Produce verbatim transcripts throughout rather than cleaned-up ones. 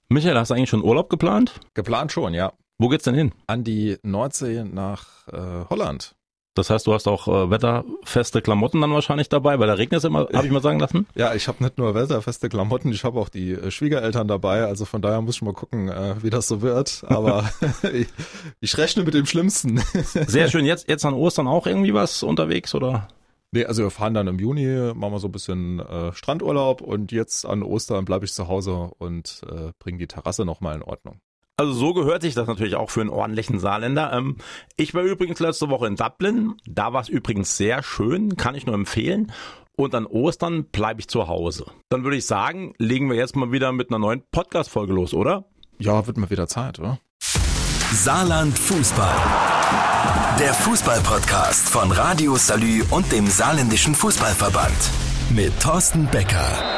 Michael, hast du eigentlich schon Urlaub geplant? Geplant schon, ja. Wo geht's denn hin? An die Nordsee nach äh, Holland. Das heißt, du hast auch äh, wetterfeste Klamotten dann wahrscheinlich dabei, weil da regnet es immer, habe ich mal sagen lassen. Ja, ich habe nicht nur wetterfeste Klamotten, ich habe auch die äh, Schwiegereltern dabei, also von daher muss ich mal gucken, äh, wie das so wird, aber ich, ich rechne mit dem Schlimmsten. Sehr schön. Jetzt, jetzt an Ostern auch irgendwie was unterwegs, oder? Nee, also wir fahren dann im Juni, machen wir so ein bisschen äh, Strandurlaub und jetzt an Ostern bleibe ich zu Hause und äh, bringe die Terrasse nochmal in Ordnung. Also so gehört sich das natürlich auch für einen ordentlichen Saarländer. Ähm, ich war übrigens letzte Woche in Dublin. Da war es übrigens sehr schön, kann ich nur empfehlen. Und an Ostern bleibe ich zu Hause. Dann würde ich sagen, legen wir jetzt mal wieder mit einer neuen Podcast-Folge los, oder? Ja, wird mal wieder Zeit, oder? Saarland Fußball. Der Fußball-Podcast von Radio Salü und dem Saarländischen Fußballverband. Mit Thorsten Becker.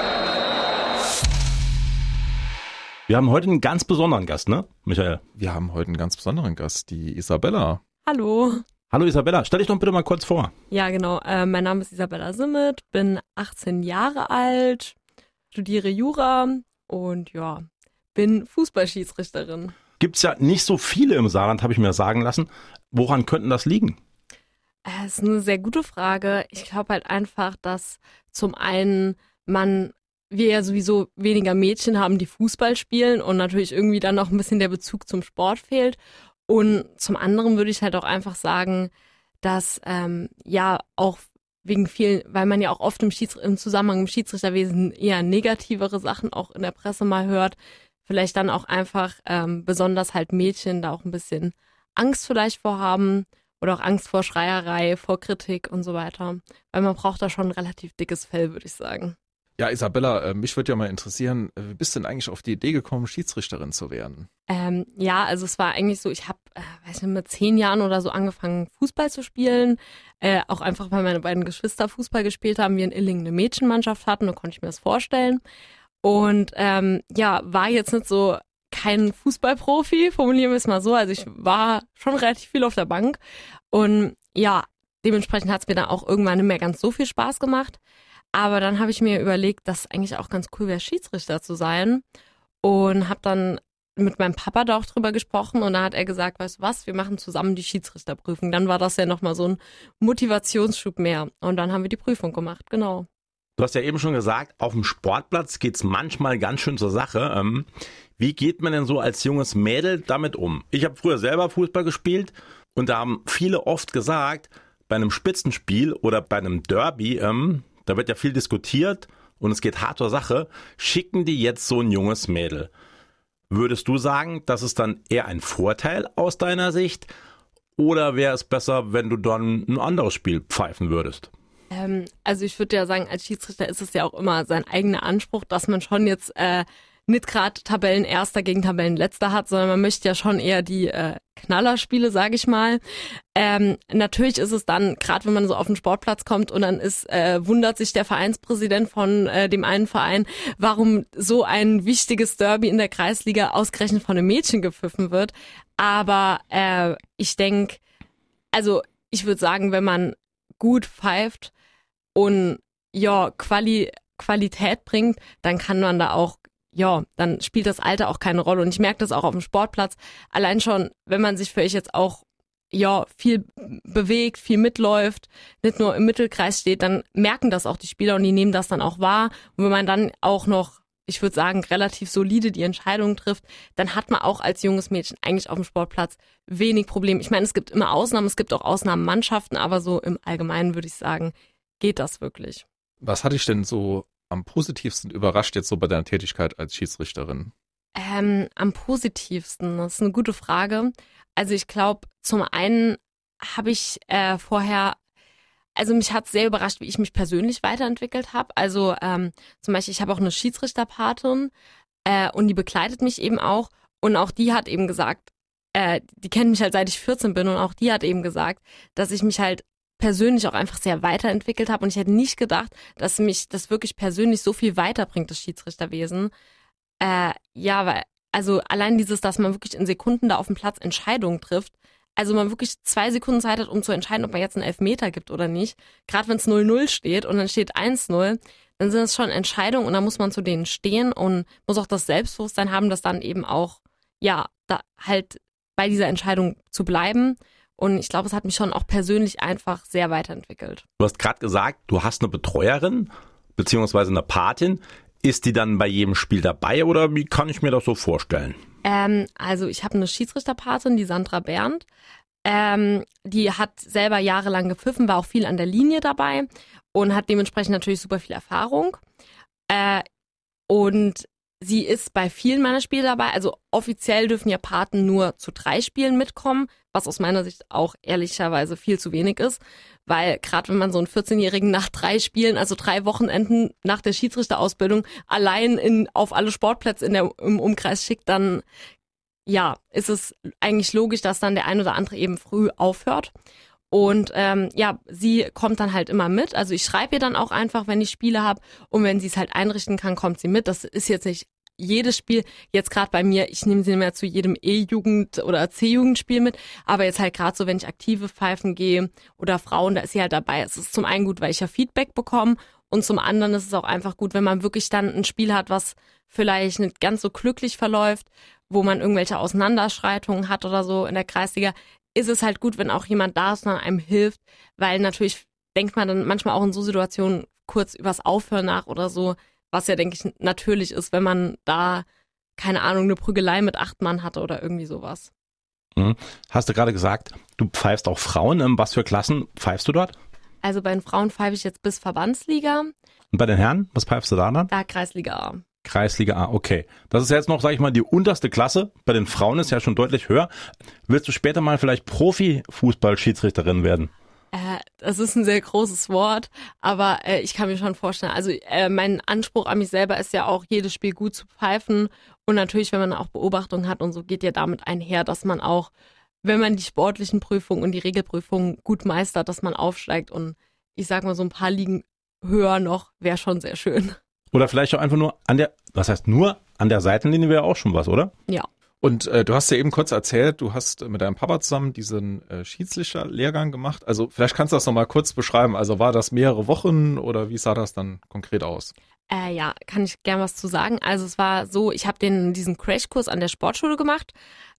Wir haben heute einen ganz besonderen Gast, ne, Michael? Wir haben heute einen ganz besonderen Gast, die Isabella. Hallo. Hallo Isabella, stell dich doch bitte mal kurz vor. Ja, genau. Äh, mein Name ist Isabella Simmet, bin achtzehn Jahre alt, studiere Jura und ja, bin Fußballschiedsrichterin. Gibt's ja nicht so viele im Saarland, habe ich mir sagen lassen. Woran könnten das liegen? Das ist eine sehr gute Frage. Ich glaube halt einfach, dass zum einen man wir ja sowieso weniger Mädchen haben, die Fußball spielen und natürlich irgendwie dann noch ein bisschen der Bezug zum Sport fehlt. Und zum anderen würde ich halt auch einfach sagen, dass ähm, ja auch wegen vielen, weil man ja auch oft im, Schieds- im Zusammenhang im Schiedsrichterwesen eher negativere Sachen auch in der Presse mal hört, vielleicht dann auch einfach ähm, besonders halt Mädchen da auch ein bisschen Angst vielleicht vorhaben oder auch Angst vor Schreierei, vor Kritik und so weiter. Weil man braucht da schon ein relativ dickes Fell, würde ich sagen. Ja, Isabella, äh, mich würde ja mal interessieren, wie bist du denn eigentlich auf die Idee gekommen, Schiedsrichterin zu werden? Ähm, ja, also es war eigentlich so, ich habe, äh, weiß nicht, mit zehn Jahren oder so angefangen, Fußball zu spielen. Äh, auch einfach, weil meine beiden Geschwister Fußball gespielt haben, wir in Illingen eine Mädchenmannschaft hatten, da konnte ich mir das vorstellen. Und ähm, ja, war jetzt nicht so kein Fußballprofi, formulieren wir es mal so. Also ich war schon relativ viel auf der Bank. Und ja, dementsprechend hat es mir dann auch irgendwann nicht mehr ganz so viel Spaß gemacht. Aber dann habe ich mir überlegt, dass es eigentlich auch ganz cool wäre, Schiedsrichter zu sein. Und habe dann mit meinem Papa da auch drüber gesprochen. Und da hat er gesagt, weißt du was, wir machen zusammen die Schiedsrichterprüfung. Dann war das ja nochmal so ein Motivationsschub mehr. Und dann haben wir die Prüfung gemacht, genau. Du hast ja eben schon gesagt, auf dem Sportplatz geht's manchmal ganz schön zur Sache. Ähm, wie geht man denn so als junges Mädel damit um? Ich habe früher selber Fußball gespielt und da haben viele oft gesagt, bei einem Spitzenspiel oder bei einem Derby, ähm, da wird ja viel diskutiert und es geht hart zur Sache, schicken die jetzt so ein junges Mädel. Würdest du sagen, das ist dann eher ein Vorteil aus deiner Sicht oder wäre es besser, wenn du dann ein anderes Spiel pfeifen würdest? Ähm, also ich würde ja sagen, als Schiedsrichter ist es ja auch immer sein eigener Anspruch, dass man schon jetzt äh, nicht gerade Tabellenerster gegen Tabellenletzter hat, sondern man möchte ja schon eher die äh, Knallerspiele, sage ich mal. Ähm, natürlich ist es dann, gerade wenn man so auf den Sportplatz kommt und dann ist, äh, wundert sich der Vereinspräsident von äh, dem einen Verein, warum so ein wichtiges Derby in der Kreisliga ausgerechnet von einem Mädchen gepfiffen wird. Aber äh, ich denke, also ich würde sagen, wenn man gut pfeift und ja Quali Qualität bringt, dann kann man da auch, ja, dann spielt das Alter auch keine Rolle. Und ich merke das auch auf dem Sportplatz. Allein schon, wenn man sich vielleicht jetzt auch ja viel bewegt, viel mitläuft, nicht nur im Mittelkreis steht, dann merken das auch die Spieler und die nehmen das dann auch wahr. Und wenn man dann auch noch, ich würde sagen, relativ solide die Entscheidungen trifft, dann hat man auch als junges Mädchen eigentlich auf dem Sportplatz wenig Probleme. Ich meine, es gibt immer Ausnahmen, es gibt auch Ausnahmenmannschaften, aber so im Allgemeinen würde ich sagen, geht das wirklich. Was hat dich denn so am positivsten überrascht jetzt so bei deiner Tätigkeit als Schiedsrichterin? Ähm, am positivsten, das ist eine gute Frage. Also ich glaube, zum einen habe ich äh, vorher, also mich hat sehr überrascht, wie ich mich persönlich weiterentwickelt habe. Also ähm, zum Beispiel, ich habe auch eine Schiedsrichterpatin äh, und die begleitet mich eben auch. Und auch die hat eben gesagt, äh, die kennt mich halt seit ich vierzehn bin und auch die hat eben gesagt, dass ich mich halt persönlich auch einfach sehr weiterentwickelt habe. Und ich hätte nicht gedacht, dass mich das wirklich persönlich so viel weiterbringt, das Schiedsrichterwesen. Äh, ja, weil, also allein dieses, dass man wirklich in Sekunden da auf dem Platz Entscheidungen trifft, also man wirklich zwei Sekunden Zeit hat, um zu entscheiden, ob man jetzt einen Elfmeter gibt oder nicht, gerade wenn es null null steht und dann steht eins null, dann sind es schon Entscheidungen und da muss man zu denen stehen und muss auch das Selbstbewusstsein haben, dass dann eben auch, ja, da halt bei dieser Entscheidung zu bleiben. Und ich glaube, es hat mich schon auch persönlich einfach sehr weiterentwickelt. Du hast gerade gesagt, du hast eine Betreuerin beziehungsweise eine Patin. Ist die dann bei jedem Spiel dabei oder wie kann ich mir das so vorstellen? Ähm, also ich habe eine Schiedsrichterpatin, die Sandra Berndt. Ähm, die hat selber jahrelang gepfiffen, war auch viel an der Linie dabei und hat dementsprechend natürlich super viel Erfahrung. Äh, und sie ist bei vielen meiner Spiele dabei. Also offiziell dürfen ja Paten nur zu drei Spielen mitkommen, was aus meiner Sicht auch ehrlicherweise viel zu wenig ist. Weil gerade wenn man so einen vierzehnjährigen nach drei Spielen, also drei Wochenenden nach der Schiedsrichterausbildung allein in, auf alle Sportplätze in der, im Umkreis schickt, dann ja, ist es eigentlich logisch, dass dann der ein oder andere eben früh aufhört. Und ähm, ja, sie kommt dann halt immer mit. Also ich schreibe ihr dann auch einfach, wenn ich Spiele habe. Und wenn sie es halt einrichten kann, kommt sie mit. Das ist jetzt nicht jedes Spiel. Jetzt gerade bei mir, ich nehme sie nicht mehr zu jedem E-Jugend- oder C-Jugendspiel mit. Aber jetzt halt gerade so, wenn ich aktive Pfeifen gehe oder Frauen, da ist sie halt dabei. Es ist zum einen gut, weil ich ja Feedback bekomme. Und zum anderen ist es auch einfach gut, wenn man wirklich dann ein Spiel hat, was vielleicht nicht ganz so glücklich verläuft, wo man irgendwelche Auseinanderschreitungen hat oder so in der Kreisliga, ist es halt gut, wenn auch jemand da ist und einem hilft, weil natürlich denkt man dann manchmal auch in so Situationen kurz übers Aufhören nach oder so, was ja, denke ich, natürlich ist, wenn man da, keine Ahnung, eine Prügelei mit acht Mann hatte oder irgendwie sowas. Mhm. Hast du gerade gesagt, du pfeifst auch Frauen. Was für Klassen pfeifst du dort? Also bei den Frauen pfeife ich jetzt bis Verbandsliga. Und bei den Herren, was pfeifst du da dann? Da Kreisliga A. Kreisliga A, okay. Das ist jetzt noch, sag ich mal, die unterste Klasse. Bei den Frauen ist ja schon deutlich höher. Willst du später mal vielleicht Profi-Fußball-Schiedsrichterin werden? Äh, das ist ein sehr großes Wort, aber äh, ich kann mir schon vorstellen, also äh, mein Anspruch an mich selber ist ja auch, jedes Spiel gut zu pfeifen und natürlich, wenn man auch Beobachtungen hat und so, geht ja damit einher, dass man auch, wenn man die sportlichen Prüfungen und die Regelprüfungen gut meistert, dass man aufsteigt und ich sag mal so ein paar Ligen höher noch, wäre schon sehr schön. Oder vielleicht auch einfach nur an der, was heißt nur, an der Seitenlinie wäre auch schon was, oder? Ja. Und äh, du hast ja eben kurz erzählt, du hast mit deinem Papa zusammen diesen äh, Schiedsrichterlehrgang gemacht. Also vielleicht kannst du das nochmal kurz beschreiben. Also war das mehrere Wochen oder wie sah das dann konkret aus? Äh, ja, kann ich gern was zu sagen. Also es war so, ich habe den diesen Crashkurs an der Sportschule gemacht.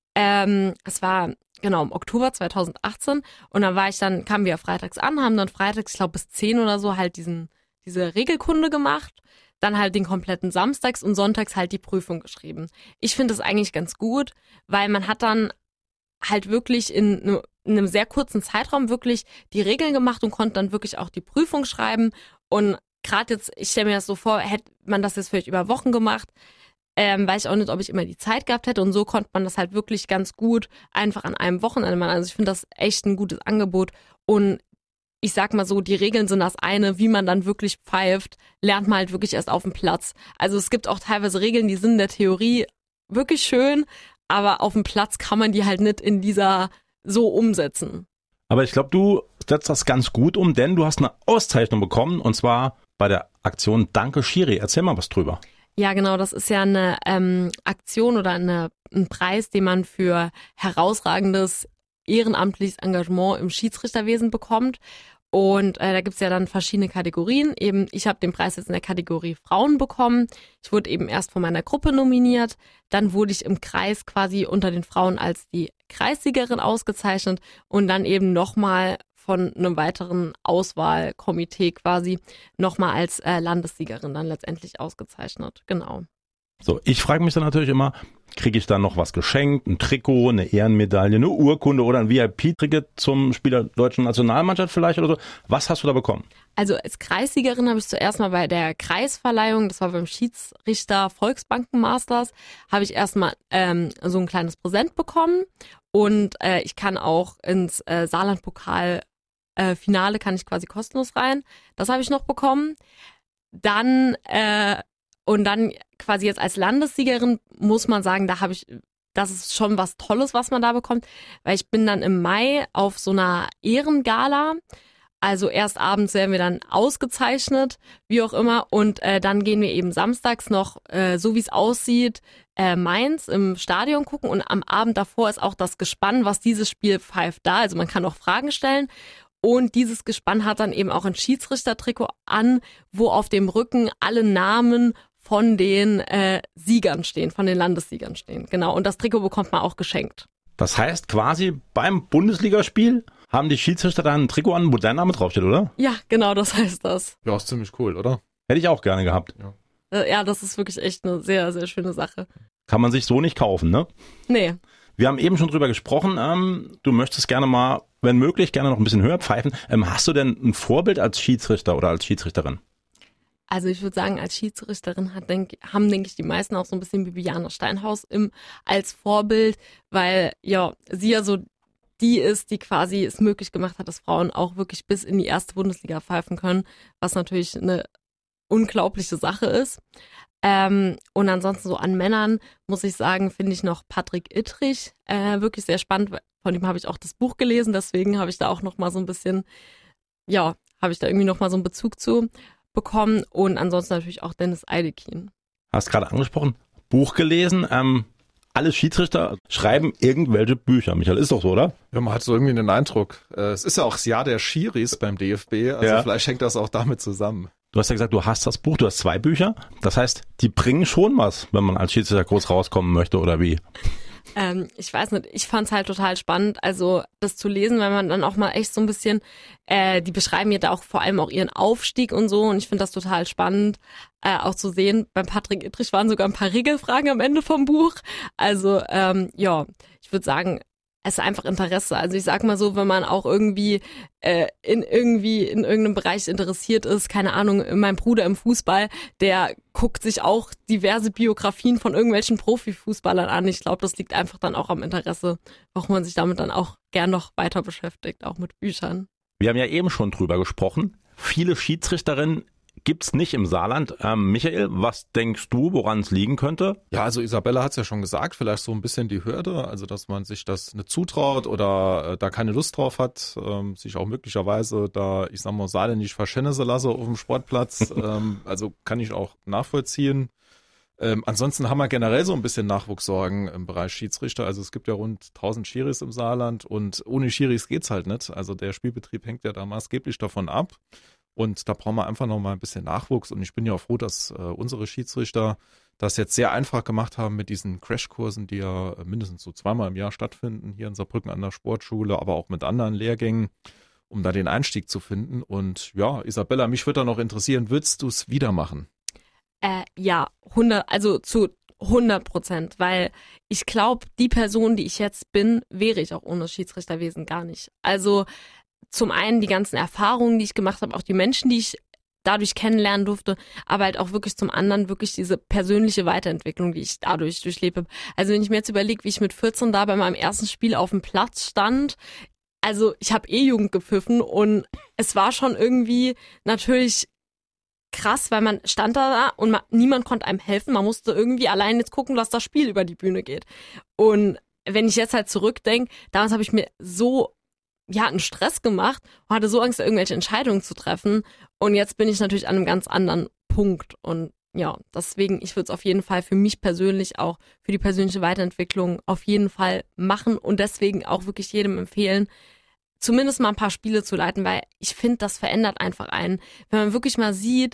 Ähm, es war genau im Oktober zweitausendachtzehn und dann war ich dann, kamen wir freitags an, haben dann freitags, ich glaube bis zehn oder so halt diesen diese Regelkunde gemacht. Dann halt den kompletten Samstags und Sonntags halt die Prüfung geschrieben. Ich finde das eigentlich ganz gut, weil man hat dann halt wirklich in, in einem sehr kurzen Zeitraum wirklich die Regeln gemacht und konnte dann wirklich auch die Prüfung schreiben. Und gerade jetzt, ich stelle mir das so vor, hätte man das jetzt vielleicht über Wochen gemacht, ähm, weiß ich auch nicht, ob ich immer die Zeit gehabt hätte. Und so konnte man das halt wirklich ganz gut einfach an einem Wochenende machen. Also ich finde das echt ein gutes Angebot. Und ich sag mal so, die Regeln sind das eine, wie man dann wirklich pfeift, lernt man halt wirklich erst auf dem Platz. Also es gibt auch teilweise Regeln, die sind in der Theorie wirklich schön, aber auf dem Platz kann man die halt nicht in dieser so umsetzen. Aber ich glaube, du setzt das ganz gut um, denn du hast eine Auszeichnung bekommen und zwar bei der Aktion Danke Schiri. Erzähl mal was drüber. Ja, genau, das ist ja eine ähm, Aktion oder eine, ein Preis, den man für herausragendes ehrenamtliches Engagement im Schiedsrichterwesen bekommt. Und äh, da gibt's ja dann verschiedene Kategorien. Eben, ich habe den Preis jetzt in der Kategorie Frauen bekommen. Ich wurde eben erst von meiner Gruppe nominiert. Dann wurde ich im Kreis quasi unter den Frauen als die Kreissiegerin ausgezeichnet und dann eben nochmal von einem weiteren Auswahlkomitee quasi nochmal als äh, Landessiegerin dann letztendlich ausgezeichnet. Genau. So, ich frage mich dann natürlich immer, kriege ich dann noch was geschenkt, ein Trikot, eine Ehrenmedaille, eine Urkunde oder ein V I P-Ticket zum Spiel der deutschen Nationalmannschaft vielleicht oder so? Was hast du da bekommen? Also als Kreissiegerin habe ich zuerst mal bei der Kreisverleihung, das war beim Schiedsrichter Volksbanken Masters, habe ich erstmal ähm, so ein kleines Präsent bekommen und äh, ich kann auch ins äh, Saarland-Pokal äh, Finale kann ich quasi kostenlos rein. Das habe ich noch bekommen. Dann äh, Und dann quasi jetzt als Landessiegerin muss man sagen, da habe ich, das ist schon was Tolles, was man da bekommt, weil ich bin dann im Mai auf so einer Ehrengala, also erst abends werden wir dann ausgezeichnet, wie auch immer, und äh, dann gehen wir eben samstags noch, äh, so wie es aussieht, äh, Mainz im Stadion gucken und am Abend davor ist auch das Gespann, was dieses Spiel pfeift da, also man kann auch Fragen stellen. Und dieses Gespann hat dann eben auch ein Schiedsrichtertrikot an, wo auf dem Rücken alle Namen von den äh, Siegern stehen, von den Landessiegern stehen. Genau, und das Trikot bekommt man auch geschenkt. Das heißt quasi beim Bundesligaspiel haben die Schiedsrichter dann ein Trikot an, wo dein Name draufsteht, oder? Ja, genau, das heißt das. Ja, ist ziemlich cool, oder? Hätte ich auch gerne gehabt. Ja. Äh, ja, das ist wirklich echt eine sehr, sehr schöne Sache. Kann man sich so nicht kaufen, ne? Nee. Wir haben eben schon drüber gesprochen, ähm, du möchtest gerne mal, wenn möglich, gerne noch ein bisschen höher pfeifen. Ähm, hast du denn ein Vorbild als Schiedsrichter oder als Schiedsrichterin? Also ich würde sagen, als Schiedsrichterin hat, denk, haben, denke ich, die meisten auch so ein bisschen Bibiana Steinhaus im, als Vorbild, weil ja sie ja so die ist, die quasi es möglich gemacht hat, dass Frauen auch wirklich bis in die erste Bundesliga pfeifen können, was natürlich eine unglaubliche Sache ist. Ähm, und ansonsten so an Männern, muss ich sagen, finde ich noch Patrick Ittrich äh, wirklich sehr spannend. Von ihm habe ich auch das Buch gelesen, deswegen habe ich da auch nochmal so ein bisschen, ja, habe ich da irgendwie nochmal so einen Bezug zu bekommen. Und ansonsten natürlich auch Dennis Eidekin. Hast gerade angesprochen, Buch gelesen. Ähm, alle Schiedsrichter schreiben irgendwelche Bücher. Michael, ist doch so, oder? Ja, man hat so irgendwie den Eindruck. Äh, es ist ja auch das Jahr der Schiris beim D F B, also ja. Vielleicht hängt das auch damit zusammen. Du hast ja gesagt, du hast das Buch, du hast zwei Bücher. Das heißt, die bringen schon was, wenn man als Schiedsrichter groß rauskommen möchte, oder wie? Ähm, ich weiß nicht, ich fand's halt total spannend, also das zu lesen, weil man dann auch mal echt so ein bisschen, äh, die beschreiben ja da auch vor allem auch ihren Aufstieg und so und ich finde das total spannend, äh, auch zu sehen. Beim Patrick Ittrich waren sogar ein paar Regelfragen am Ende vom Buch. Also ähm, ja, ich würde sagen, es ist einfach Interesse. Also ich sag mal so, wenn man auch irgendwie äh, in irgendwie in irgendeinem Bereich interessiert ist, keine Ahnung, mein Bruder im Fußball, der guckt sich auch diverse Biografien von irgendwelchen Profifußballern an. Ich glaube, das liegt einfach dann auch am Interesse, warum man sich damit dann auch gern noch weiter beschäftigt, auch mit Büchern. Wir haben ja eben schon drüber gesprochen. Viele Schiedsrichterinnen gibt's nicht im Saarland. Ähm, Michael, was denkst du, woran es liegen könnte? Ja, also Isabella hat's ja schon gesagt, vielleicht so ein bisschen die Hürde, also dass man sich das nicht zutraut oder äh, da keine Lust drauf hat, ähm, sich auch möglicherweise da, ich sag mal, saarländisch verschennessen lasse auf dem Sportplatz. ähm, also kann ich auch nachvollziehen. Ähm, ansonsten haben wir generell so ein bisschen Nachwuchssorgen im Bereich Schiedsrichter. Also es gibt ja rund tausend Schiris im Saarland und ohne Schiris geht's halt nicht. Also der Spielbetrieb hängt ja da maßgeblich davon ab. Und da brauchen wir einfach noch mal ein bisschen Nachwuchs. Und ich bin ja auch froh, dass äh, unsere Schiedsrichter das jetzt sehr einfach gemacht haben mit diesen Crashkursen, die ja mindestens so zweimal im Jahr stattfinden, hier in Saarbrücken an der Sportschule, aber auch mit anderen Lehrgängen, um da den Einstieg zu finden. Und ja, Isabella, mich würde da noch interessieren, würdest du es wieder machen? Äh, ja, hundert, also zu hundert Prozent, weil ich glaube, die Person, die ich jetzt bin, wäre ich auch ohne Schiedsrichterwesen gar nicht. Also zum einen die ganzen Erfahrungen, die ich gemacht habe, auch die Menschen, die ich dadurch kennenlernen durfte, aber halt auch wirklich zum anderen wirklich diese persönliche Weiterentwicklung, die ich dadurch durchlebt habe. Also wenn ich mir jetzt überlege, wie ich mit vierzehn da bei meinem ersten Spiel auf dem Platz stand, also ich habe E-Jugend gepfiffen und es war schon irgendwie natürlich krass, weil man stand da und man, niemand konnte einem helfen. Man musste irgendwie allein jetzt gucken, dass das Spiel über die Bühne geht. Und wenn ich jetzt halt zurückdenke, damals habe ich mir so ja, einen Stress gemacht und hatte so Angst, irgendwelche Entscheidungen zu treffen. Und jetzt bin ich natürlich an einem ganz anderen Punkt. Und ja, deswegen, ich würde es auf jeden Fall für mich persönlich auch, für die persönliche Weiterentwicklung auf jeden Fall machen und deswegen auch wirklich jedem empfehlen, zumindest mal ein paar Spiele zu leiten, weil ich finde, das verändert einfach einen. Wenn man wirklich mal sieht,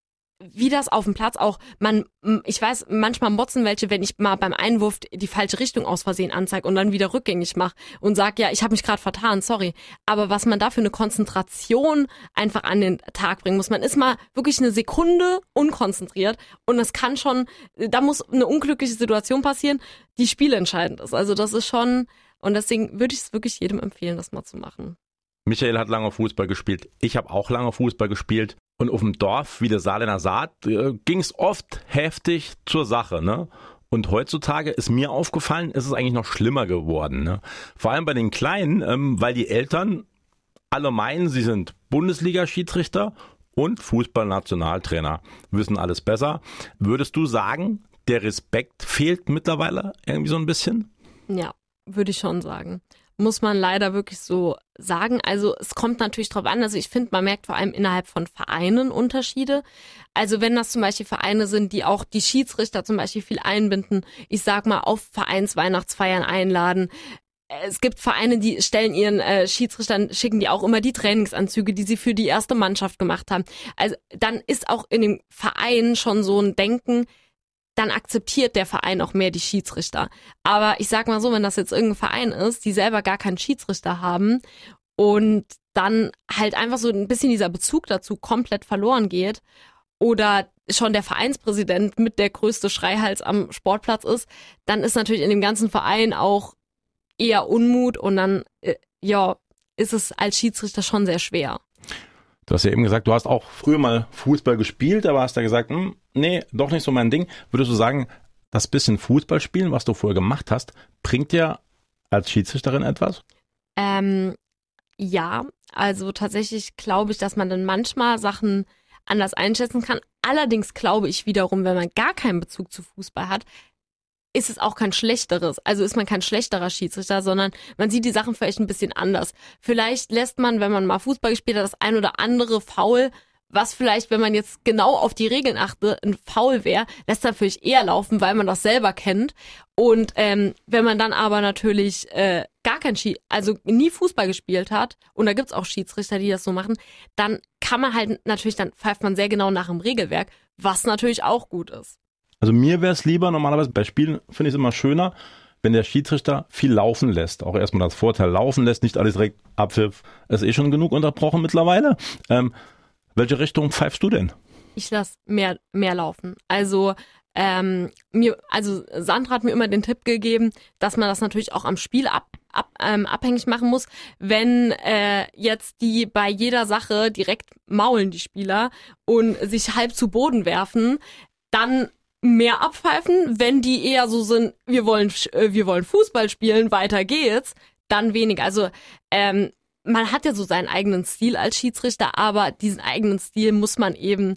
wie das auf dem Platz auch, man, ich weiß, manchmal motzen welche, wenn ich mal beim Einwurf die falsche Richtung aus Versehen anzeige und dann wieder rückgängig mache und sag, ja, ich habe mich gerade vertan, sorry. Aber was man da für eine Konzentration einfach an den Tag bringen muss, man ist mal wirklich eine Sekunde unkonzentriert und es kann schon, da muss eine unglückliche Situation passieren, die spielentscheidend ist. Also das ist schon, und deswegen würde ich es wirklich jedem empfehlen, das mal zu machen. Michael hat lange Fußball gespielt. Ich habe auch lange Fußball gespielt. Und auf dem Dorf, wie der Saarländer sagt, äh, ging es oft heftig zur Sache, ne? Und heutzutage ist mir aufgefallen, ist es eigentlich noch schlimmer geworden, ne? Vor allem bei den Kleinen, ähm, weil die Eltern alle meinen, sie sind Bundesliga-Schiedsrichter und Fußball-Nationaltrainer, wissen alles besser. Würdest du sagen, der Respekt fehlt mittlerweile irgendwie so ein bisschen? Ja, würde ich schon sagen. Muss man leider wirklich so sagen. Also es kommt natürlich drauf an. Also ich finde, man merkt vor allem innerhalb von Vereinen Unterschiede. Also wenn das zum Beispiel Vereine sind, die auch die Schiedsrichter zum Beispiel viel einbinden, ich sag mal auf Vereinsweihnachtsfeiern einladen, es gibt Vereine, die stellen ihren äh, Schiedsrichtern, schicken die auch immer die Trainingsanzüge, die sie für die erste Mannschaft gemacht haben. Also dann ist auch in dem Verein schon so ein Denken, dann akzeptiert der Verein auch mehr die Schiedsrichter. Aber ich sag mal so, wenn das jetzt irgendein Verein ist, die selber gar keinen Schiedsrichter haben und dann halt einfach so ein bisschen dieser Bezug dazu komplett verloren geht oder schon der Vereinspräsident mit der größte Schreihals am Sportplatz ist, dann ist natürlich in dem ganzen Verein auch eher Unmut und dann, äh, ja, ist es als Schiedsrichter schon sehr schwer. Du hast ja eben gesagt, du hast auch früher mal Fußball gespielt, aber hast da gesagt, hm, nee, doch nicht so mein Ding. Würdest du sagen, das bisschen Fußballspielen, was du vorher gemacht hast, bringt dir als Schiedsrichterin etwas? Ähm, ja, also tatsächlich glaube ich, dass man dann manchmal Sachen anders einschätzen kann. Allerdings glaube ich wiederum, wenn man gar keinen Bezug zu Fußball hat, ist es auch kein schlechteres. Also ist man kein schlechterer Schiedsrichter, sondern man sieht die Sachen vielleicht ein bisschen anders. Vielleicht lässt man, wenn man mal Fußball gespielt hat, das ein oder andere Foul, was vielleicht, wenn man jetzt genau auf die Regeln achte, ein Foul wäre, lässt man vielleicht eher laufen, weil man das selber kennt. Und ähm, wenn man dann aber natürlich äh, gar kein Schie- also nie Fußball gespielt hat, und da gibt's auch Schiedsrichter, die das so machen, dann kann man halt natürlich, dann pfeift man sehr genau nach dem Regelwerk, was natürlich auch gut ist. Also mir wäre es lieber, normalerweise bei Spielen finde ich es immer schöner, wenn der Schiedsrichter viel laufen lässt. Auch erstmal das Vorteil laufen lässt, nicht alles direkt Abpfiff. Es ist eh schon genug unterbrochen mittlerweile. Ähm, welche Richtung pfeifst du denn? Ich lasse mehr, mehr laufen. Also ähm, mir, also Sandra hat mir immer den Tipp gegeben, dass man das natürlich auch am Spiel ab, ab, ähm, abhängig machen muss. Wenn äh, jetzt die bei jeder Sache direkt maulen, die Spieler, und sich halb zu Boden werfen, dann mehr abpfeifen. Wenn die eher so sind, wir wollen, wir wollen Fußball spielen, weiter geht's, dann weniger. Also ähm, man hat ja so seinen eigenen Stil als Schiedsrichter, aber diesen eigenen Stil muss man eben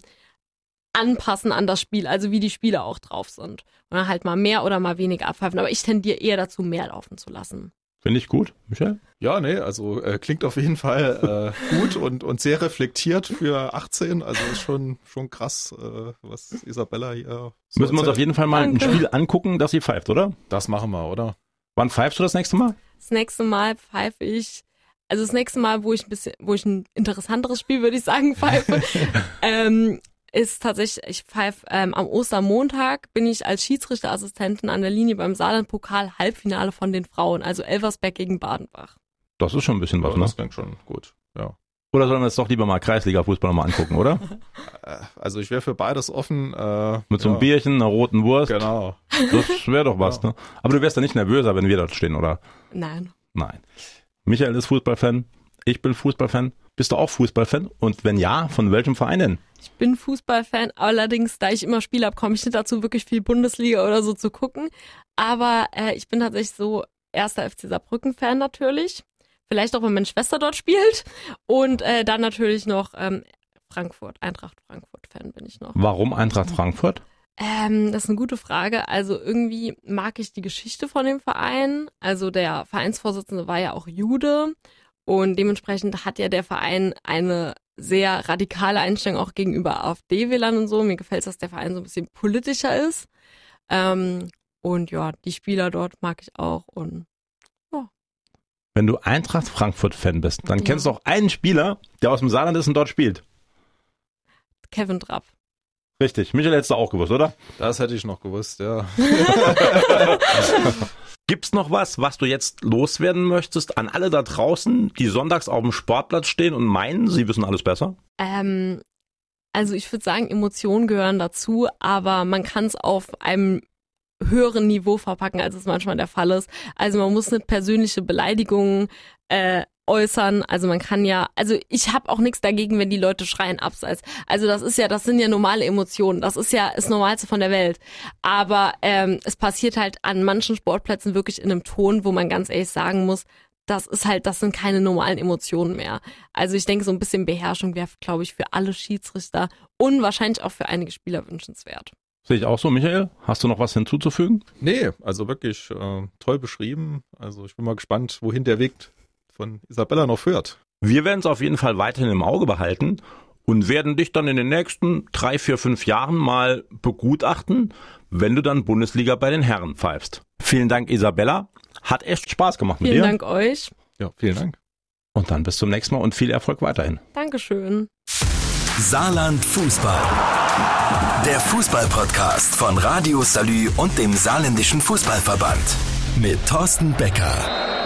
anpassen an das Spiel, also wie die Spieler auch drauf sind. Und dann halt mal mehr oder mal weniger abpfeifen. Aber ich tendiere eher dazu, mehr laufen zu lassen. Finde ich gut, Michael? Ja, nee, also äh, klingt auf jeden Fall äh, gut und, und sehr reflektiert für achtzehn. Also ist schon, schon krass, äh, was Isabella hier so Müssen wir uns erzählt. auf jeden Fall mal Danke. ein Spiel angucken, das sie pfeift, oder? Das machen wir, oder? Wann pfeifst du das nächste Mal? Das nächste Mal pfeife ich, also das nächste Mal, wo ich ein bisschen, wo ich ein interessanteres Spiel, würde ich sagen, pfeife, ähm, ist tatsächlich, ich pfeife ähm, am Ostermontag, bin ich als Schiedsrichterassistentin an der Linie beim Saarland-Pokal Halbfinale von den Frauen, also Elversberg gegen Badenbach. Das ist schon ein bisschen was, Ja, ne? das klingt schon gut, ja. Oder sollen wir jetzt doch lieber mal Kreisliga-Fußball nochmal angucken, oder? Äh, Also ich wäre für beides offen. Äh, Mit so einem ja, Bierchen, einer roten Wurst. Genau. Das wäre doch was, Ja. ne? Aber du wärst ja nicht nervöser, wenn wir dort stehen, oder? Nein. Nein. Michael ist Fußballfan, ich bin Fußballfan. Bist du auch Fußballfan? Und wenn ja, von welchem Verein denn? Ich bin Fußballfan, allerdings, da ich immer Spiele habe, komme ich nicht dazu, wirklich viel Bundesliga oder so zu gucken. Aber äh, ich bin tatsächlich so erster F C Saarbrücken-Fan natürlich. Vielleicht auch, wenn meine Schwester dort spielt. Und äh, dann natürlich noch ähm, Frankfurt, Eintracht Frankfurt-Fan bin ich noch. Warum Eintracht Frankfurt? Ähm, das ist eine gute Frage. Also irgendwie mag ich die Geschichte von dem Verein. Also der Vereinsvorsitzende war ja auch Jude. Und dementsprechend hat ja der Verein eine sehr radikale Einstellung auch gegenüber AfD-Wählern und so. Mir gefällt es, dass der Verein so ein bisschen politischer ist. Ähm, und ja, die Spieler dort mag ich auch. Und Wenn du Eintracht Frankfurt-Fan bist, dann Ja. kennst du auch einen Spieler, der aus dem Saarland ist und dort spielt. Kevin Trapp. Richtig. Michael hättest du auch gewusst, oder? Das hätte ich noch gewusst, ja. Gibt's noch was, was du jetzt loswerden möchtest an alle da draußen, die sonntags auf dem Sportplatz stehen und meinen, sie wissen alles besser? Ähm, also ich würde sagen, Emotionen gehören dazu, aber man kann es auf einem höheren Niveau verpacken, als es manchmal der Fall ist. Also man muss nicht persönliche Beleidigungen äh, äußern. Also man kann ja, also ich habe auch nichts dagegen, wenn die Leute schreien abseits. Also das ist ja, das sind ja normale Emotionen. Das ist ja das Normalste von der Welt. Aber ähm, es passiert halt an manchen Sportplätzen wirklich in einem Ton, wo man ganz ehrlich sagen muss, das ist halt, das sind keine normalen Emotionen mehr. Also ich denke, so ein bisschen Beherrschung wäre, glaube ich, für alle Schiedsrichter und wahrscheinlich auch für einige Spieler wünschenswert. Sehe ich auch so, Michael? Hast du noch was hinzuzufügen? Nee, also wirklich äh, toll beschrieben. Also ich bin mal gespannt, wohin der Weg von Isabella noch führt. Wir werden es auf jeden Fall weiterhin im Auge behalten und werden dich dann in den nächsten drei, vier, fünf Jahren mal begutachten, wenn du dann Bundesliga bei den Herren pfeifst. Vielen Dank, Isabella. Hat echt Spaß gemacht mit Vielen dir. Dank euch. Ja, vielen Dank. Und dann bis zum nächsten Mal und viel Erfolg weiterhin. Dankeschön. Saarland Fußball. Der Fußball-Podcast von Radio Salü und dem Saarländischen Fußballverband. Mit Thorsten Becker.